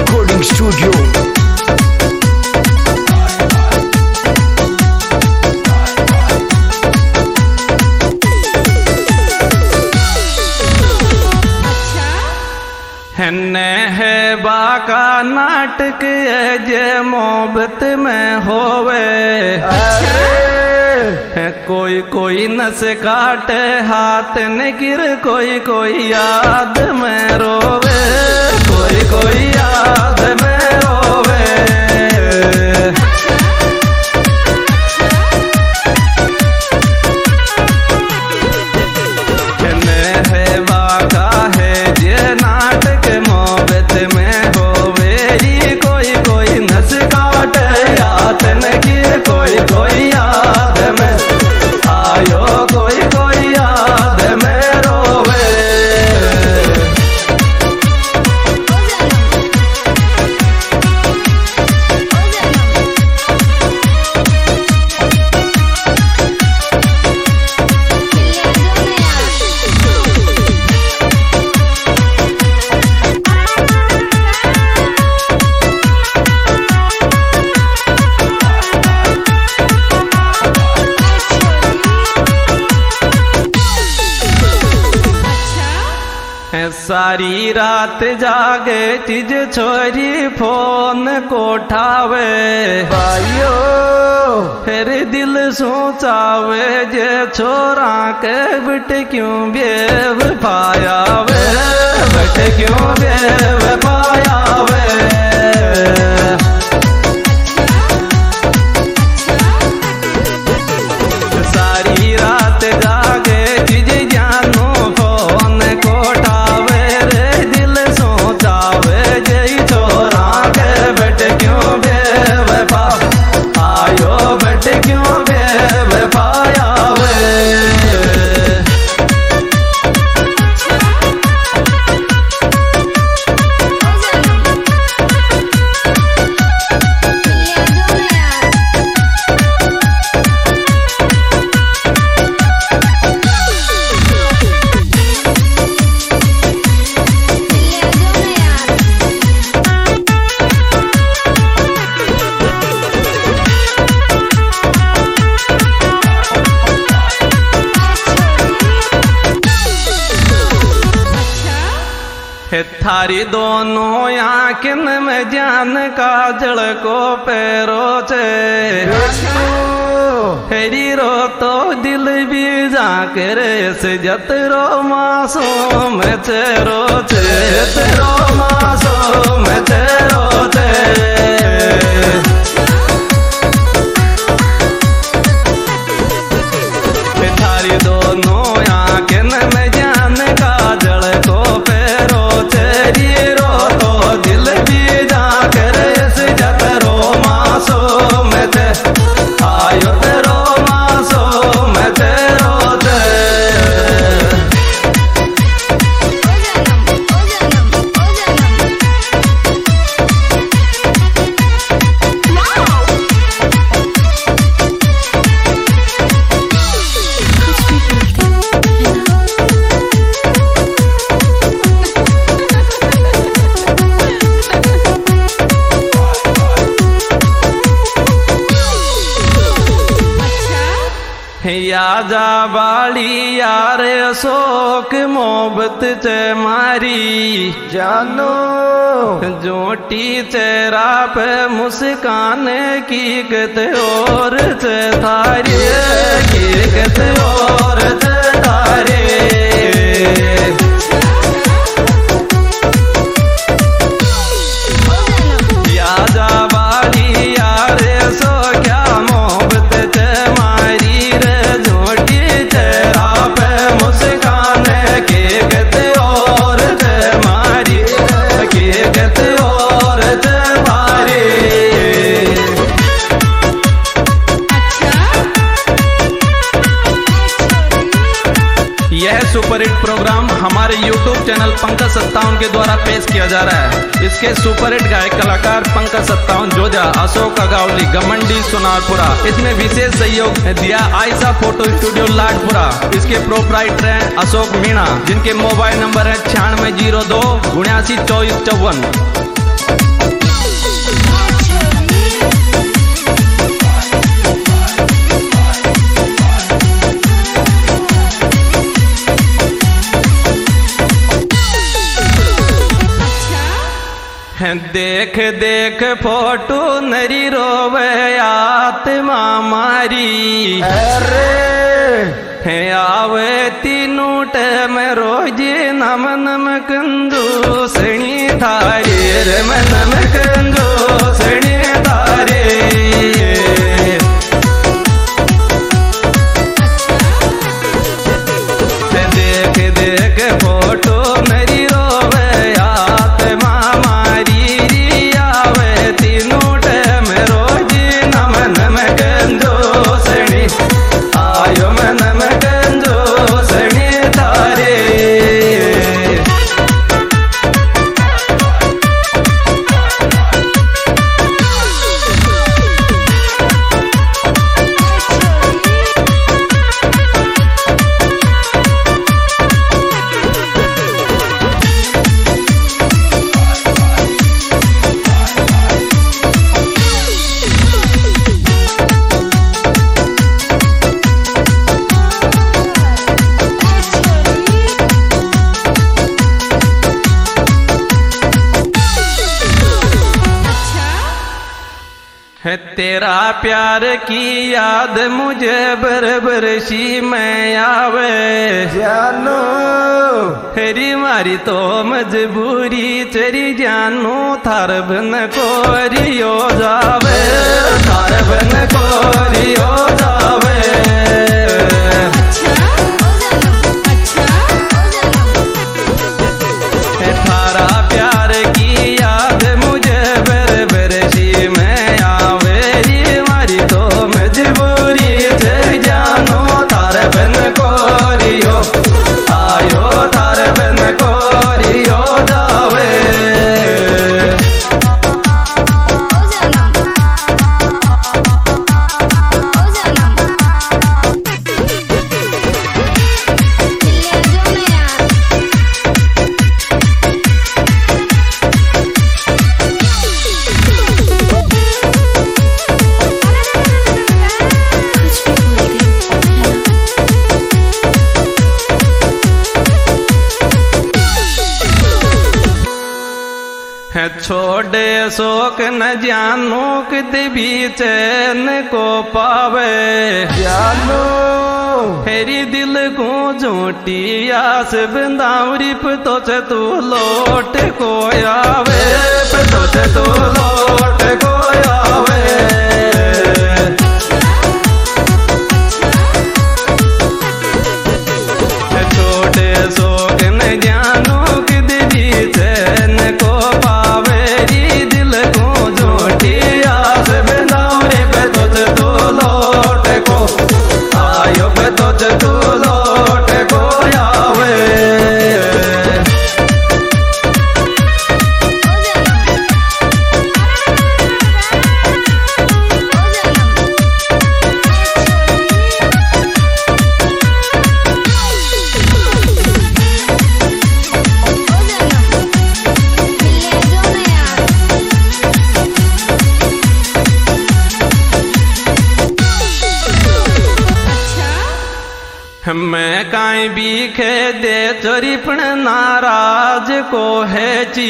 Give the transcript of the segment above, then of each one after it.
Recording Studio. है बाका नाटक जे मोहब्बत में होवे। कोई कोई नस काटे हाथ न गिर, कोई कोई याद में रोवे, कोई कोई याद में रोवे। है बाका है जे नाटक मोहब्बत में होवे। कोई कोई नस काटे हाथ न गिर, कोई कोई याद में आयो, कोई कोई याद में रोवे। सारी रात जागे चीज छोरी फोन को उठावे। भाइयो फिर दिल सोचावे जे छोरा के बिट क्यों बेव पायावे, बिट क्यों बेव पायावे। सारी रात जागे चीज जानो फोन को उठावे रे, दिल सोचावे जई छोरा के बेटे क्यों बेव पा आयो, बेटे क्यों बेव पायावे। थारी दोनों आँखन में जान काजल को पैरो छे। फेरी रो तो दिल भी जाकर से जतरो मासूम चेरो छे, तेरो मासूम चेरो छे। थारी दोनों आँखन में जान काजल को पैरो रो तो दिल भी जाकर से जतरो मासूम थे आयो, तेरो मासूम तेरो थे। याजा बाली यार शोक मोहब्बत चे मारी जानो, जोटी चेहरा पे मुस्कान की कते और चे थारी, की कते और चे थारी। याजा बाली यार सो क्या मोहब्बत चे मारी रे, जोटी चेहरा पे मुस्कान के गते और ते मारी, के गते और ते मारी। यह सुपरहिट प्रोग्राम हमारे YouTube चैनल पंकज 57 के द्वारा पेश किया जा रहा है। इसके सुपरहिट गायक कलाकार पंकज 57 जोजा, अशोक अगावली, घमंडी, सोनारपुरा। इसमें विशेष सहयोग दिया आयशा फोटो स्टूडियो लाडपुरा। इसके प्रोपराइटर हैं अशोक मीणा, जिनके मोबाइल नंबर है 9602 792454। देख देख फोटो नरी रोवे आत्मा मारी। अरे है आवे तीनों टैम रोज नम नम कंदू सणी थारे रे नम कंदू सणी थारे। देख देख फोटो नरी रोवे आत्मा मारी। आवे तीनों टैम रोज नम नम कंदू सणी आयो मन में गंजो सणी तारे। है तेरा प्यार की याद मुझे बरबर सी में आवे। जानो हेरी मारी तो मजबूरी तेरी जानू थार बन कोरियो जावे थार बन कोरियो जावे। थारा प्यार की याद मुझे बरबर सी में आवे। तो मजबूरी से जानो थार बन कोरियो आयो थार बन कोरियो जावे। छोड़े शोक न जानू कित भी चैन को पावे। जानो फेरी दिल को झूठी आस बंदावरी तो से तू लौट को आवे तो से तू लौट को आवे। छोड़े शोक न जानू कित भी चैन को तू लौट को आवे। मैं काई भी खे दे चोरी पण नाराज को है ची।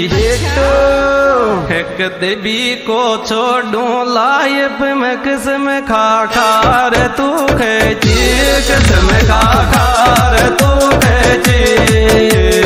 एक देवी को छोड़ू लाइफ में किस्म खा खार तू खेची किस्म खा खार तू खेची।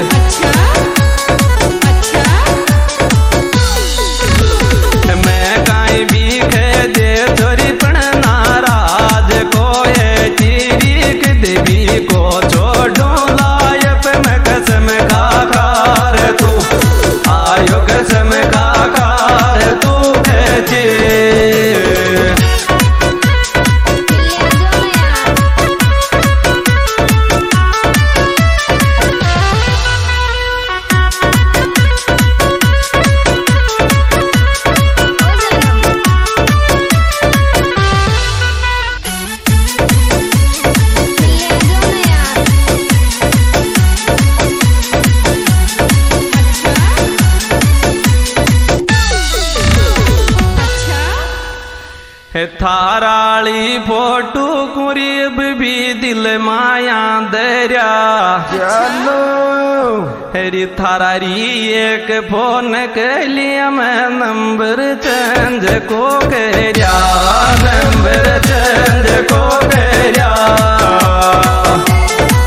मैं काई भी खे दे चोरी पण नाराज को है देवी को छोड़ू लाइफ में कसम खा खार तू आयो कसम खा खार तू खेचे। है थाराली फोटो कुरीब भी दिल माया दरिया चलो हेरी थारारी एक फोन के लिए मैं नंबर चेंज को करिया नंबर चेंज को करिया